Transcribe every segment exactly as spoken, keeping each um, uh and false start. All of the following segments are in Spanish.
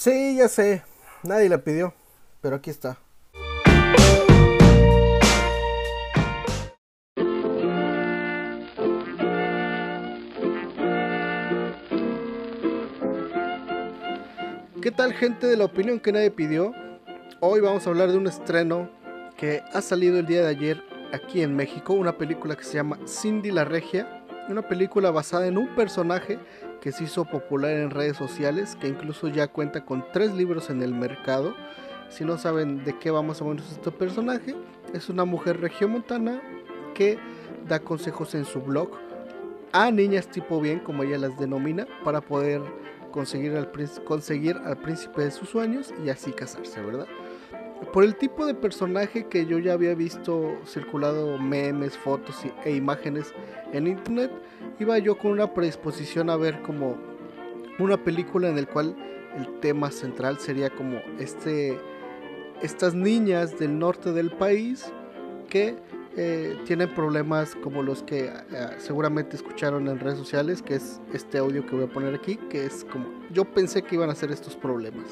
Sí, ya sé, nadie la pidió, pero aquí está. ¿Qué tal, gente de la opinión que nadie pidió? Hoy vamos a hablar de un estreno que ha salido el día de ayer aquí en México, una película que se llama Cindy la Regia, una película basada en un personaje que se hizo popular en redes sociales, que incluso ya cuenta con tres libros en el mercado. Si no saben de qué va más o menos este personaje, es una mujer regiomontana que da consejos en su blog a niñas tipo bien, como ella las denomina, para poder conseguir al, conseguir al príncipe de sus sueños y así casarse, ¿verdad? Por el tipo de personaje que yo ya había visto circulado memes, fotos e imágenes en internet, iba yo con una predisposición a ver como una película en el cual el tema central sería como este, estas niñas del norte del país que eh, tienen problemas como los que eh, seguramente escucharon en redes sociales, que es este audio que voy a poner aquí, que es como yo pensé que iban a ser estos problemas.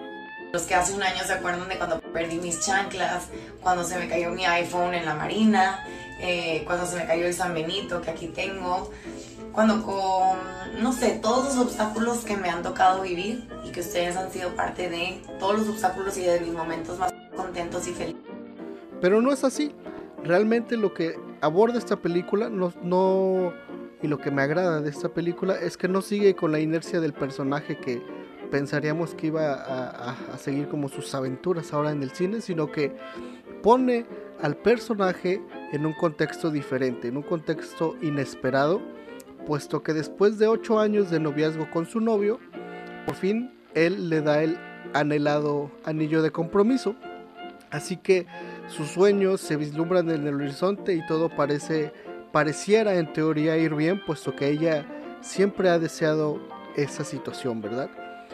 Los que hace un año se acuerdan de cuando perdí mis chanclas, cuando se me cayó mi iPhone en la marina, eh, cuando se me cayó el San Benito que aquí tengo, cuando con, no sé, todos los obstáculos que me han tocado vivir y que ustedes han sido parte de, todos los obstáculos y de mis momentos más contentos y felices. Pero no es así. Realmente lo que aborda esta película no, no, y lo que me agrada de esta película es que no sigue con la inercia del personaje que pensaríamos que iba a, a, a seguir como sus aventuras ahora en el cine, sino que pone al personaje en un contexto diferente, en un contexto inesperado, puesto que después de ocho años de noviazgo con su novio, por fin él le da el anhelado anillo de compromiso. Así que sus sueños se vislumbran en el horizonte y todo parece, pareciera en teoría ir bien, puesto que ella siempre ha deseado esa situación, ¿verdad?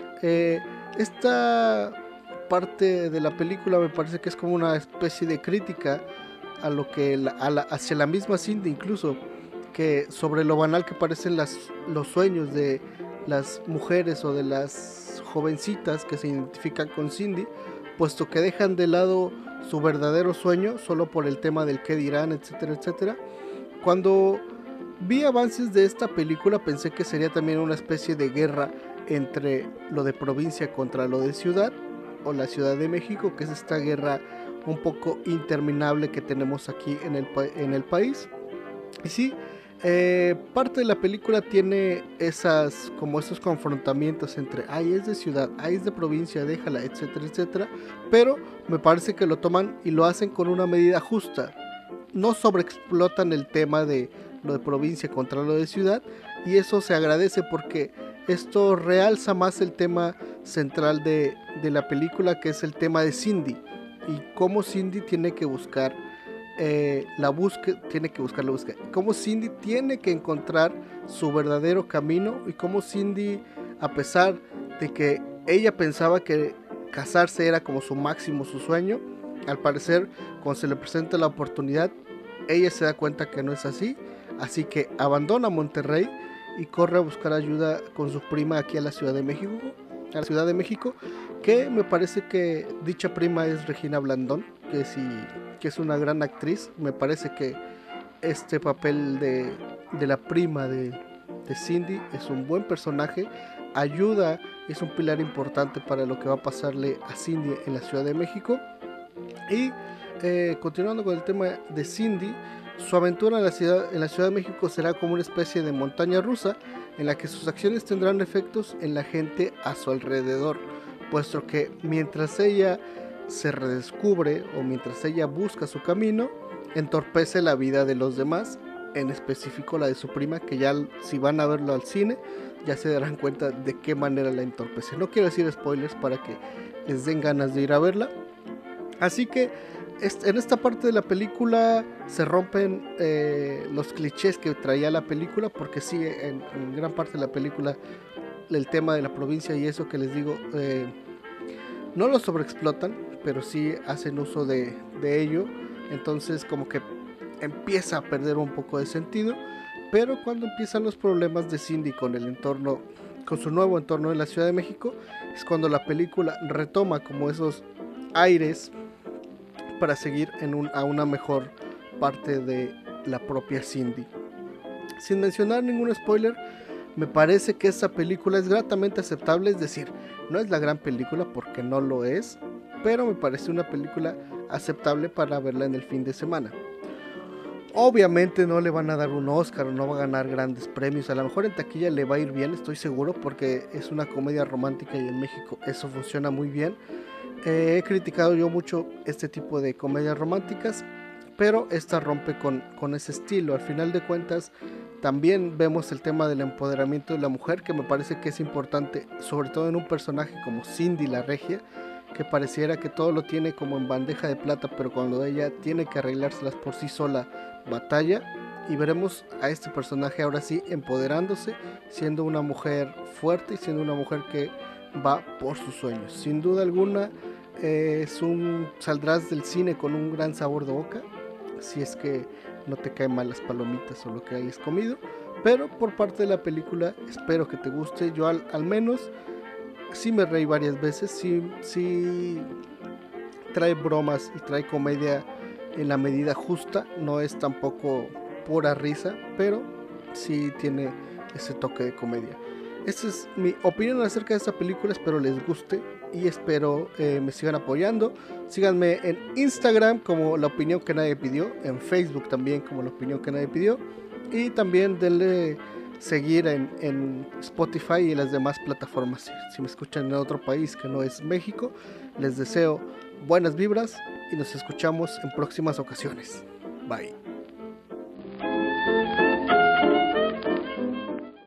Eh, esta parte de la película me parece que es como una especie de crítica a lo que la, a la, hacia la misma Cindy, incluso que sobre lo banal que parecen las, los sueños de las mujeres o de las jovencitas que se identifican con Cindy, puesto que dejan de lado su verdadero sueño solo por el tema del qué dirán, etcétera, etcétera. Cuando vi avances de esta película pensé que sería también una especie de guerra entre lo de provincia contra lo de ciudad, o la Ciudad de México, que es esta guerra un poco interminable que tenemos aquí en el, en el país. Y sí, eh, parte de la película tiene esas, como esos confrontamientos entre, ay, es de ciudad, ay, es de provincia, déjala, etcétera, etcétera, pero me parece que lo toman y lo hacen con una medida justa. No sobreexplotan el tema de lo de provincia contra lo de ciudad, y eso se agradece porque esto realza más el tema central de, de la película, que es el tema de Cindy y cómo Cindy tiene que buscar eh, la búsqueda, tiene que buscar la búsqueda, cómo Cindy tiene que encontrar su verdadero camino, y cómo Cindy, a pesar de que ella pensaba que casarse era como su máximo, su sueño, al parecer cuando se le presenta la oportunidad ella se da cuenta que no es así, así que abandona Monterrey y corre a buscar ayuda con su prima aquí a la Ciudad de México, a la Ciudad de México, que me parece que dicha prima es Regina Blandón, que sí, que es una gran actriz. Me parece que este papel de, de la prima de, de Cindy es un buen personaje, ayuda, es un pilar importante para lo que va a pasarle a Cindy en la Ciudad de México. Y eh, continuando con el tema de Cindy, su aventura en la, ciudad, en la Ciudad de México será como una especie de montaña rusa en la que sus acciones tendrán efectos en la gente a su alrededor, puesto que mientras ella se redescubre o mientras ella busca su camino, entorpece la vida de los demás, en específico la de su prima, que ya si van a verlo al cine ya se darán cuenta de qué manera la entorpece. No quiero decir spoilers para que les den ganas de ir a verla. Así que en esta parte de la película se rompen eh, los clichés que traía la película, porque sí, en, en gran parte de la película el tema de la provincia y eso que les digo, eh, no lo sobreexplotan, pero sí hacen uso de, de ello. Entonces como que empieza a perder un poco de sentido, pero cuando empiezan los problemas de Cindy con el entorno con su nuevo entorno en la Ciudad de México, es cuando la película retoma como esos aires para seguir en un, a una mejor parte de la propia Cindy. Sin mencionar ningún spoiler, me parece que esta película es gratamente aceptable, es decir, no es la gran película porque no lo es, pero me parece una película aceptable para verla en el fin de semana. Obviamente no le van a dar un Oscar o no va a ganar grandes premios, a lo mejor en taquilla le va a ir bien, estoy seguro, porque es una comedia romántica y en México eso funciona muy bien. Eh, he criticado yo mucho este tipo de comedias románticas, pero esta rompe con, con ese estilo. Al final de cuentas también vemos el tema del empoderamiento de la mujer, que me parece que es importante, sobre todo en un personaje como Cindy la Regia, que pareciera que todo lo tiene como en bandeja de plata, pero cuando ella tiene que arreglárselas por sí sola, batalla. Y veremos a este personaje ahora sí empoderándose, siendo una mujer fuerte y siendo una mujer que va por sus sueños. Sin duda alguna, eh, es un, saldrás del cine con un gran sabor de boca, si es que no te caen mal las palomitas o lo que hayas comido. Pero por parte de la película espero que te guste. Yo al, al menos sí me reí varias veces, sí, sí trae bromas y trae comedia en la medida justa, no es tampoco pura risa, pero sí tiene ese toque de comedia. Esta es mi opinión acerca de esta película, espero les guste y espero eh, me sigan apoyando. Síganme en Instagram como La Opinión Que Nadie Pidió, en Facebook también como La Opinión Que Nadie Pidió, y también denle seguir en, en Spotify y las demás plataformas. Si, si me escuchan en otro país que no es México, les deseo buenas vibras y nos escuchamos en próximas ocasiones. Bye.